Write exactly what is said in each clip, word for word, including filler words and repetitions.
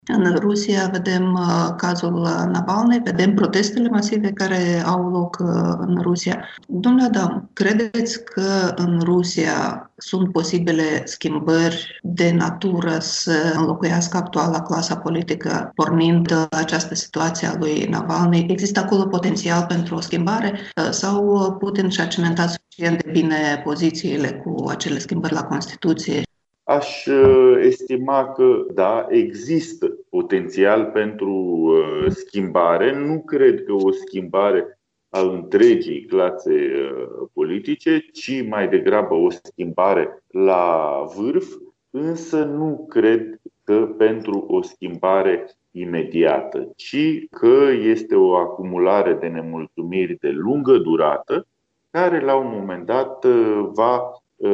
În Rusia vedem uh, cazul Navalny, vedem protestele masive care au loc uh, în Rusia. Domnule Adam, credeți că în Rusia sunt posibile schimbări de natură să înlocuiască actuala clasa politică, pornind de această situație a lui Navalny? Există acolo potențial pentru o schimbare uh, sau Putin și-a cimentat suficient de bine pozițiile cu acele schimbări la Constituție? Aș uh, estima că, da, există potențial pentru uh, schimbare. Nu cred că o schimbare a întregii clase uh, politice, ci mai degrabă o schimbare la vârf, însă nu cred că pentru o schimbare imediată, ci că este o acumulare de nemulțumiri de lungă durată, care la un moment dat uh, va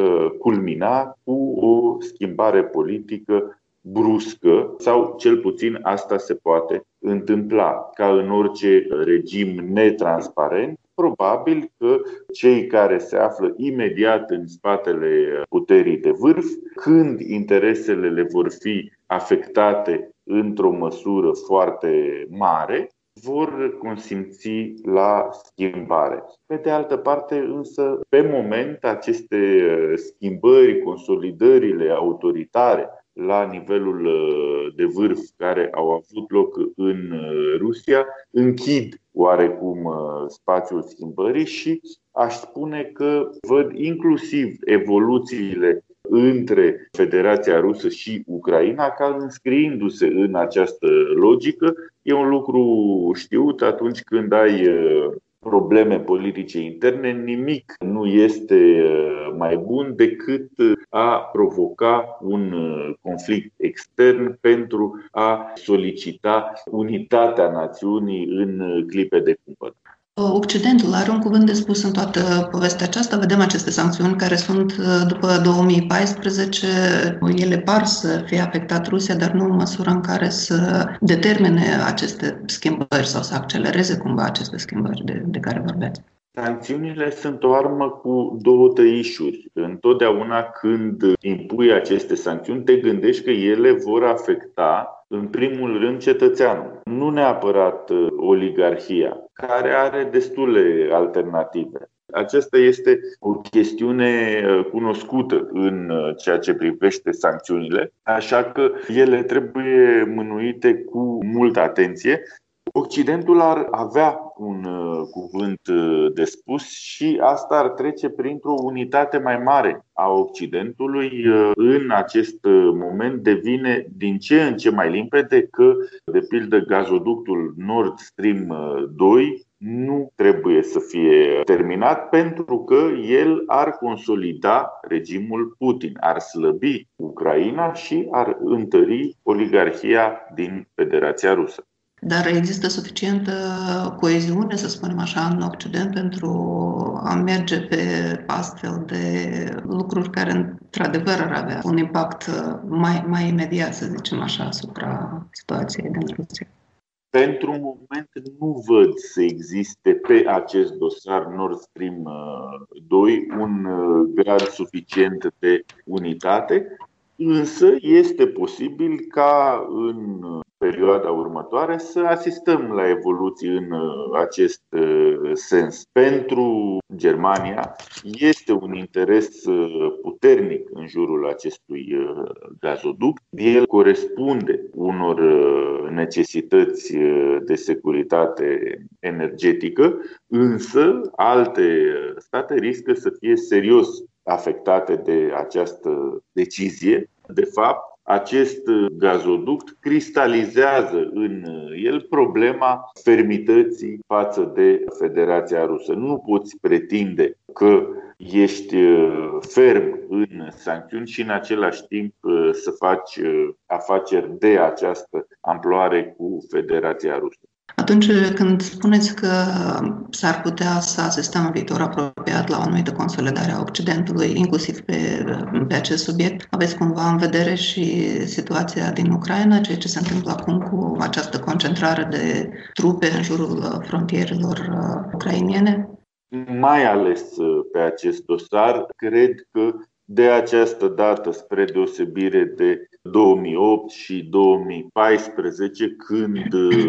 culmina cu o schimbare politică bruscă, sau cel puțin asta se poate întâmpla. Ca în orice regim netransparent, probabil că cei care se află imediat în spatele puterii de vârf, când interesele le vor fi afectate într-o măsură foarte mare, vor consimți la schimbare. Pe de altă parte, însă, pe moment, aceste schimbări, consolidările autoritare la nivelul de vârf care au avut loc în Rusia închid oarecum spațiul schimbării și aș spune că văd inclusiv evoluțiile între Federația Rusă și Ucraina ca înscriindu-se în această logică. E un lucru știut: atunci când ai probleme politice interne, nimic nu este mai bun decât a provoca un conflict extern pentru a solicita unitatea națiunii în clipe de cumpăt. Occidentul are un cuvânt de spus în toată povestea aceasta. Vedem aceste sancțiuni care sunt după două mii paisprezece. Ele par să fie afectat Rusia, dar nu în măsura în care să determine aceste schimbări sau să accelereze cumva aceste schimbări de, de care vorbeați. Sancțiunile sunt o armă cu două tăișuri. Întotdeauna când impui aceste sancțiuni, te gândești că ele vor afecta în primul rând cetățeanul, nu neapărat oligarhia, care are destule alternative. Aceasta este o chestiune cunoscută în ceea ce privește sancțiunile, așa că ele trebuie mânuite cu multă atenție. Occidentul ar avea un cuvânt de spus și asta ar trece printr-o unitate mai mare a Occidentului. În acest moment devine din ce în ce mai limpede că, de pildă, gazoductul Nord Stream doi nu trebuie să fie terminat, pentru că el ar consolida regimul Putin, ar slăbi Ucraina și ar întări oligarhia din Federația Rusă. Dar există suficientă coeziune, să spunem așa, în Occident pentru a merge pe astfel de lucruri care, într-adevăr, ar avea un impact mai, mai imediat, să zicem așa, asupra situației din Rusia? Pentru moment nu văd să existe pe acest dosar Nord Stream doi un grad suficient de unitate, însă este posibil ca în perioada următoare să asistăm la evoluții în acest sens. Pentru Germania este un interes puternic în jurul acestui gazoduct. El corespunde unor necesități de securitate energetică, însă alte state riscă să fie serios afectate de această decizie. De fapt, acest gazoduct cristalizează în el problema fermității față de Federația Rusă. Nu poți pretinde că ești ferm în sancțiuni și în același timp să faci afaceri de această amploare cu Federația Rusă. Atunci când spuneți că s-ar putea să asistăm în viitor apropiat la o anumită consolidare a Occidentului, inclusiv pe, pe acest subiect, aveți cumva în vedere și situația din Ucraina, ceea ce se întâmplă acum cu această concentrare de trupe în jurul frontierelor ucrainene? Mai ales pe acest dosar, cred că de această dată, spre deosebire de două mii opt și două mii paisprezece, când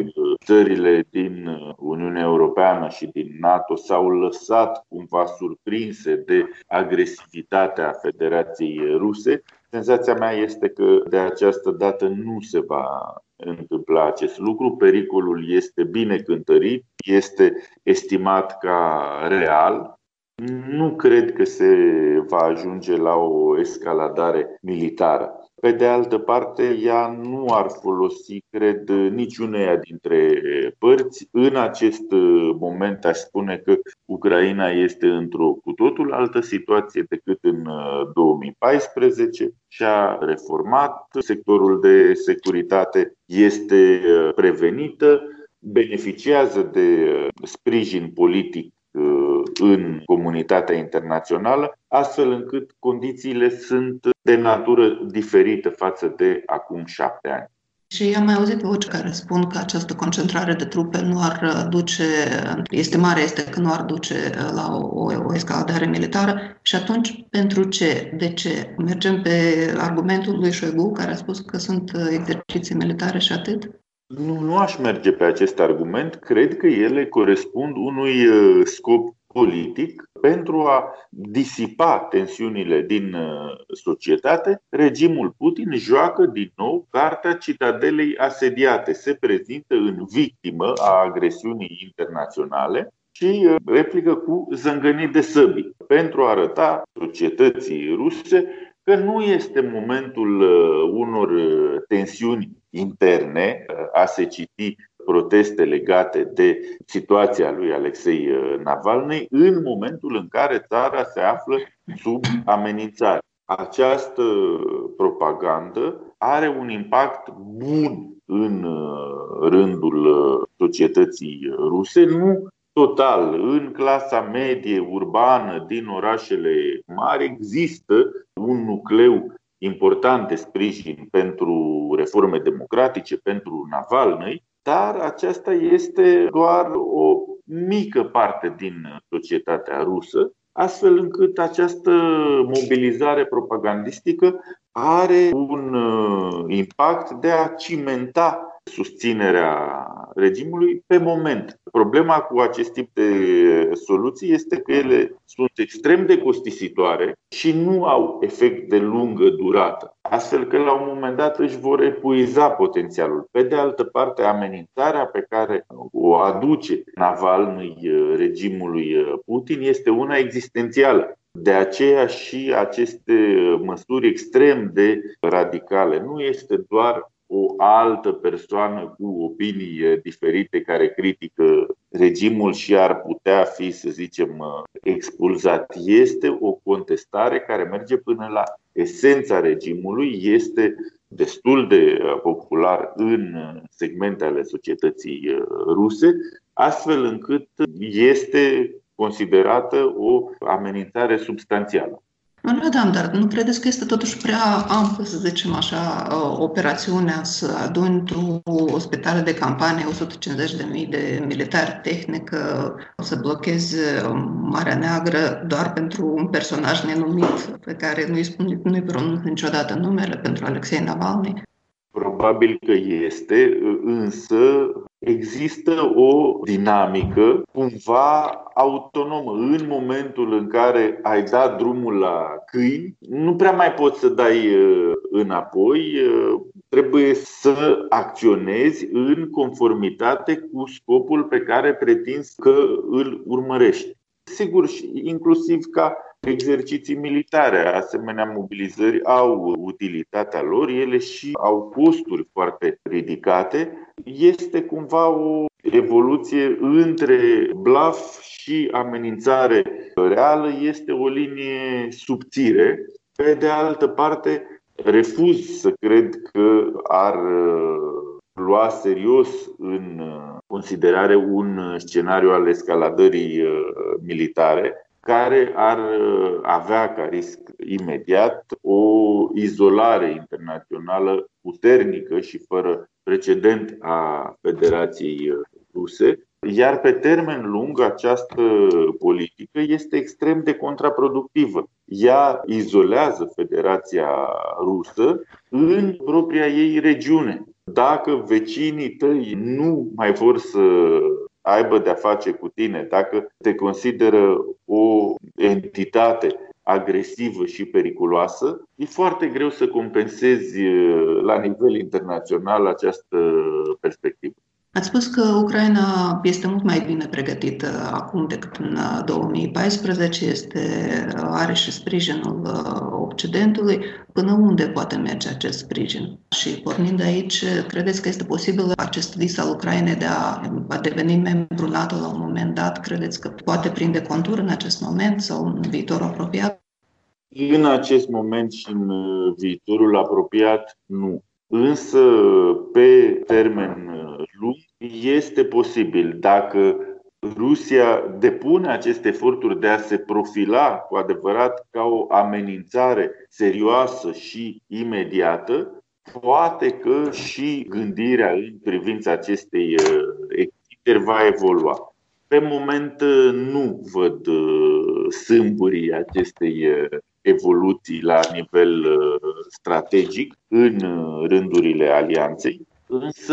țările din Uniunea Europeană și din NATO s-au lăsat cumva surprinse de agresivitatea Federației Ruse. Senzația mea este că de această dată nu se va întâmpla acest lucru. Pericolul este bine cântărit, este estimat ca real. Nu cred că se va ajunge la o escaladare militară. Pe de altă parte, ea nu ar folosi, cred, niciuneia dintre părți. În acest moment aș spune că Ucraina este într-o cu totul altă situație decât în două mii paisprezece. Și-a reformat sectorul de securitate, este prevenită, beneficiază de sprijin politic în comunitatea internațională, astfel încât condițiile sunt de natură diferită față de acum șapte ani. Și am mai auzit voci care spun că această concentrare de trupe nu ar duce, este mare, este că nu ar duce la o, o escaladare militară. Și atunci, pentru ce? De ce? Mergem pe argumentul lui Șoigu, care a spus că sunt exerciții militare și atât? Nu, nu aș merge pe acest argument. Cred că ele corespund unui scop politic pentru a disipa tensiunile din societate. Regimul Putin joacă din nou cartea citadelei asediate. Se prezintă în victimă a agresiunii internaționale și replică cu zângănit de săbii pentru a arăta societății ruse că nu este momentul unor tensiuni interne, a se citi proteste legate de situația lui Alexei Navalny, în momentul în care țara se află sub amenințare. Această propagandă are un impact bun în rândul societății ruse, nu total. În clasa medie urbană din orașele mari există un nucleu important de sprijin pentru reforme democratice, pentru Navalny, dar aceasta este doar o mică parte din societatea rusă, astfel încât această mobilizare propagandistică are un impact de a cimenta susținerea regimului pe moment. Problema cu acest tip de soluții este că ele sunt extrem de costisitoare și nu au efect de lungă durată, astfel că la un moment dat își vor epuiza potențialul. Pe de altă parte, amenințarea pe care o aduce Navalny regimului Putin este una existențială. De aceea și aceste măsuri extrem de radicale nu este doar o altă persoană cu opinii diferite care critică regimul și ar putea fi, să zicem, expulzat. Este o contestare care merge până la esența regimului, este destul de popular în segmente ale societății ruse, astfel încât este considerată o amenințare substanțială. Nu vedeam, dar nu credeți că este totuși prea amplă, să zicem așa, operațiunea să aduni tu o spitale de campanie, o sută cincizeci de mii de militari tehnică, să blochezi Marea Neagră doar pentru un personaj nenumit pe care nu-i spun, nu-i pronunț niciodată numele, pentru Alexei Navalny? Probabil că este, însă există o dinamică cumva autonomă. În momentul în care ai dat drumul la câini, nu prea mai poți să dai înapoi, trebuie să acționezi în conformitate cu scopul pe care pretinzi că îl urmărești. Sigur, inclusiv ca exerciții militare, asemenea mobilizări au utilitatea lor, ele și au costuri foarte ridicate. Este cumva o evoluție între blaf și amenințare reală, este o linie subțire. Pe de altă parte, refuz să cred că ar lua serios în considerare un scenariu al escaladării militare, care ar avea ca risc imediat o izolare internațională puternică și fără precedent a Federației Ruse. Iar pe termen lung, această politică este extrem de contraproductivă. Ea izolează Federația Rusă în propria ei regiune. Dacă vecinii tăi nu mai vor să aibă de-a face cu tine, dacă te consideră o entitate agresivă și periculoasă, e foarte greu să compensezi la nivel internațional această perspectivă. Ați spus că Ucraina este mult mai bine pregătită acum decât în două mii paisprezece, este, are și sprijinul Occidentului. Până unde poate merge acest sprijin? Și pornind de aici, credeți că este posibil acest vis al Ucrainei de a, a deveni membru NATO la un moment dat? Credeți că poate prinde contur în acest moment sau în viitorul apropiat? În acest moment și în viitorul apropiat, nu. Însă, pe termen lung, este posibil. Dacă Rusia depune aceste eforturi de a se profila cu adevărat ca o amenințare serioasă și imediată, poate că și gândirea în privința acestei extinderi va evolua. Pe moment nu văd sâmburii acestei evoluții la nivel strategic în rândurile alianței, însă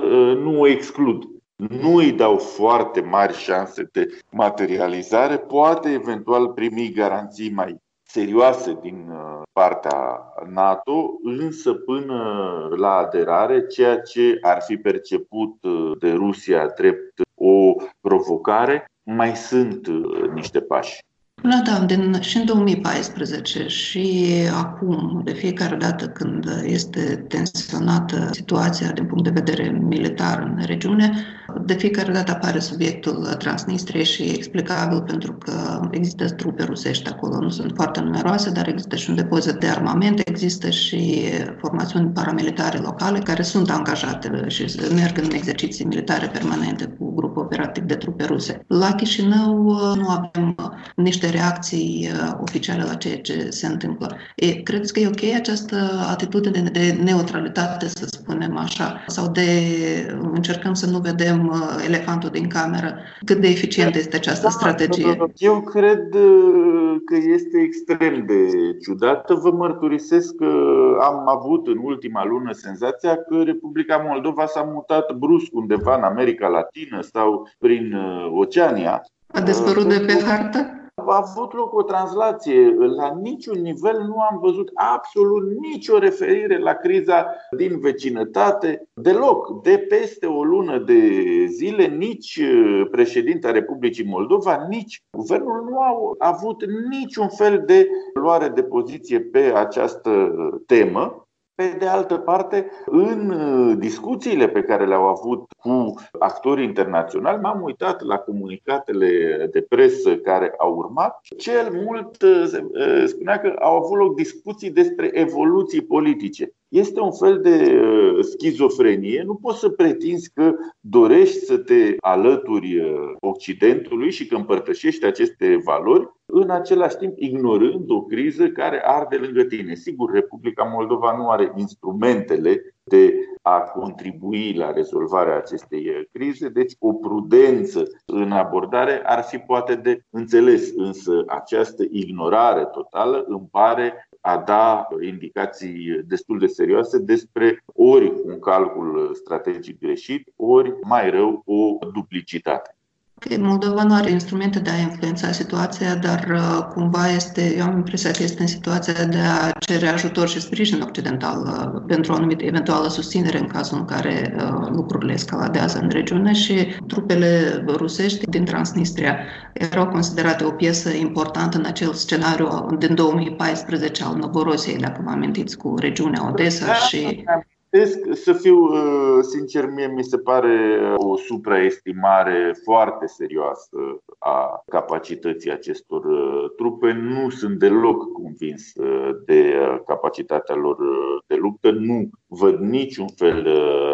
nu o exclud. Nu îi dau foarte mari șanse de materializare, poate eventual primi garanții mai serioase din partea NATO, însă până la aderare, ceea ce ar fi perceput de Rusia drept o provocare, mai sunt niște pași. Da, da, din, și în două mii paisprezece și acum, de fiecare dată când este tensionată situația din punct de vedere militar în regiune, de fiecare dată apare subiectul Transnistriei și e explicabil pentru că există trupe rusești acolo, nu sunt foarte numeroase, dar există și un depozit de armament, există și formațiuni paramilitare locale care sunt angajate și merg în exerciții militare permanente cu grupul operativ de trupe ruse. La Chișinău nu avem niște reacții oficiale la ceea ce se întâmplă. E, credeți că e ok această atitudine de neutralitate, să spunem așa, sau de încercăm să nu vedem elefantul din cameră? Cât de eficientă este această strategie? Eu cred că este extrem de ciudată. Vă mărturisesc că am avut în ultima lună senzația că Republica Moldova s-a mutat brusc undeva în America Latină sau prin Oceania. A dispărut de pe hartă? A avut loc o translație. La niciun nivel nu am văzut absolut nicio referire la criza din vecinătate. Deloc. De peste o lună de zile, nici președinta Republicii Moldova, nici guvernul nu au avut niciun fel de luare de poziție pe această temă. Pe de altă parte, în discuțiile pe care le-au avut cu actorii internaționali, m-am uitat la comunicatele de presă care au urmat. Cel mult spunea că au avut loc discuții despre evoluții politice. Este un fel de schizofrenie. Nu poți să pretinzi că dorești să te alături Occidentului și că împărtășești aceste valori, în același timp ignorând o criză care arde lângă tine. Sigur, Republica Moldova nu are instrumentele de a contribui la rezolvarea acestei crize, deci o prudență în abordare ar fi poate de înțeles, însă această ignorare totală îmi pare a da indicații destul de serioase despre ori un calcul strategic greșit, ori mai rău o duplicitate. Moldova nu are instrumente de a influența situația, dar cumva este, eu am impresia că este în situația de a cere ajutor și sprijin occidental pentru o anumită eventuală susținere în cazul în care lucrurile escaladează în regiune și trupele rusești din Transnistria erau considerate o piesă importantă în acel scenariu din două mii paisprezece al Novorosiei, dacă vă amintiți, cu regiunea Odessa și... Să fiu sincer, mie mi se pare o supraestimare foarte serioasă a capacității acestor trupe. Nu sunt deloc convins de capacitatea lor de luptă. Nu văd niciun fel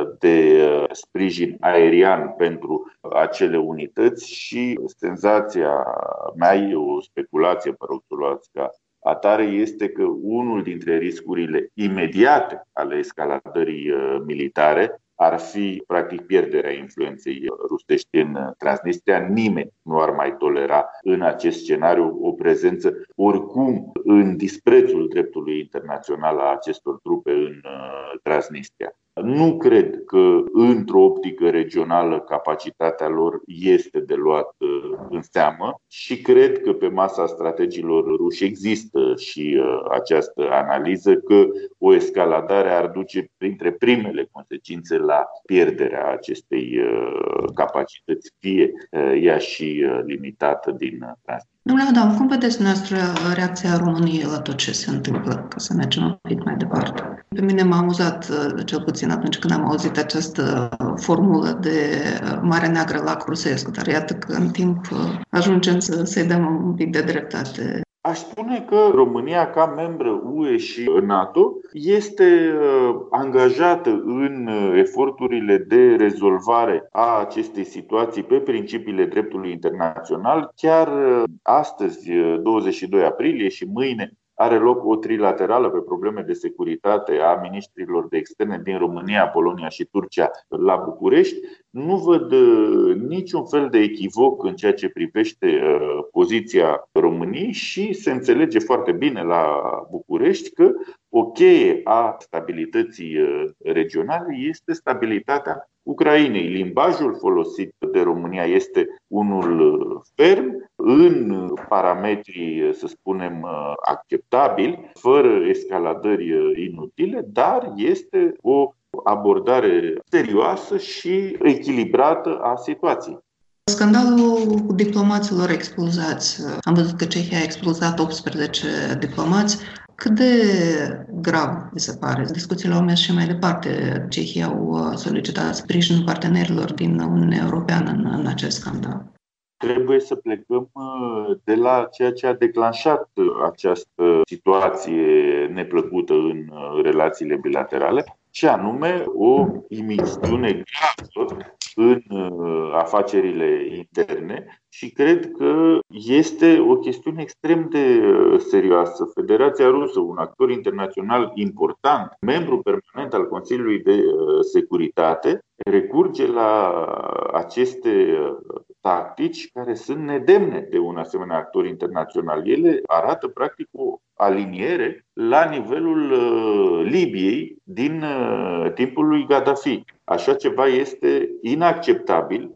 de sprijin aerian pentru acele unități și senzația mea, e o speculație, vă rog să luați ca atare, este că unul dintre riscurile imediate ale escaladării militare ar fi practic pierderea influenței rusești în Transnistria. Nimeni nu ar mai tolera în acest scenariu o prezență oricum în disprețul dreptului internațional a acestor trupe în Transnistria. Nu cred că într-o optică regională capacitatea lor este de luat în seamă și cred că pe masa strategilor ruși există și această analiză că o escaladare ar duce printre primele consecințe la pierderea acestei capacități, fie ea și limitată din Transnistria. Domnule Adam, cum vedeți noastră reacția României la tot ce se întâmplă, ca să mergem un pic mai departe? Pe mine m-a amuzat, cel puțin atunci când am auzit această formulă de Marea Neagră la Crusescu, dar iată că în timp ajungem să, să-i dăm un pic de dreptate. Aș spune că România, ca membră U E și NATO, este angajată în eforturile de rezolvare a acestei situații pe principiile dreptului internațional. Chiar astăzi, douăzeci și doi aprilie, și mâine are loc o trilaterală pe probleme de securitate a ministrilor de externe din România, Polonia și Turcia la București. Nu văd niciun fel de echivoc în ceea ce privește poziția României și se înțelege foarte bine la București că o cheie a stabilității regionale este stabilitatea Ucrainei. Limbajul folosit de România este unul ferm, în parametri, să spunem, acceptabili, fără escaladări inutile, dar este o abordare serioasă și echilibrată a situației. Scandalul diplomaților expulzați. Am văzut că Cehia a expulzat optsprezece diplomați. Cât de grav vi se pare? Discuțiile au mers și mai departe. Cehii au solicitat sprijinul partenerilor din Uniunea Europeană în, în acest scandal. Trebuie să plecăm de la ceea ce a declanșat această situație neplăcută în relațiile bilaterale, și anume o imixtiune gravă în afacerile interne, și cred că este o chestiune extrem de serioasă. Federația Rusă, un actor internațional important, membru permanent al Consiliului de Securitate, recurge la aceste tactici care sunt nedemne de un asemenea actor internațional. Ele arată practic o aliniere la nivelul Libiei din timpul lui Gaddafi. Așa ceva este inacceptabil,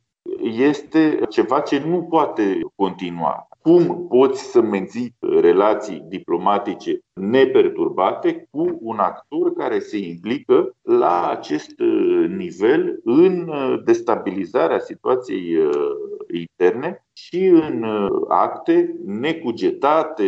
este ceva ce nu poate continua. Cum poți să menții relații diplomatice neperturbate cu un actor care se implică la acest nivel în destabilizarea situației interne și în acte necugetate,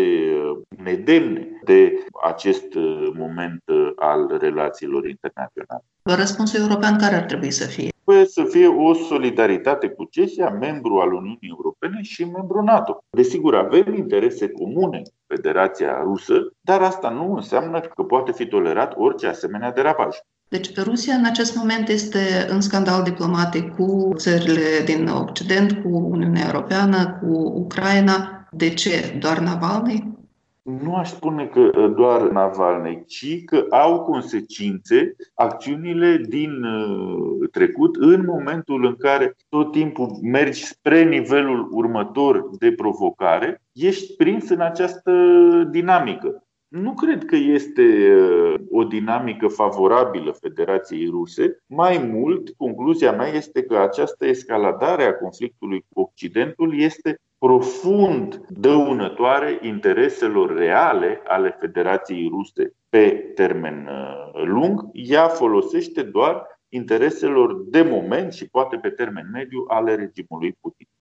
nedemne de acest moment al relațiilor internaționale? Răspunsul european care ar trebui să fie? Trebuie să fie o solidaritate cu Cehia, membru al Uniunii Europene și membru NATO. Desigur, avem interese comune cu Federația Rusă, dar asta nu înseamnă că poate fi tolerat orice asemenea derapaj. Deci Rusia în acest moment este în scandal diplomatic cu țările din Occident, cu Uniunea Europeană, cu Ucraina. De ce? Doar Navalny? Nu aș spune că doar Navalny, ci că au consecințe acțiunile din trecut în momentul în care tot timpul mergi spre nivelul următor de provocare, ești prins în această dinamică. Nu cred că este o dinamică favorabilă Federației Ruse. Mai mult, concluzia mea este că această escaladare a conflictului cu Occidentul este profund dăunătoare intereselor reale ale Federației Ruse pe termen lung. Ea folosește doar intereselor de moment și poate pe termen mediu ale regimului Putin.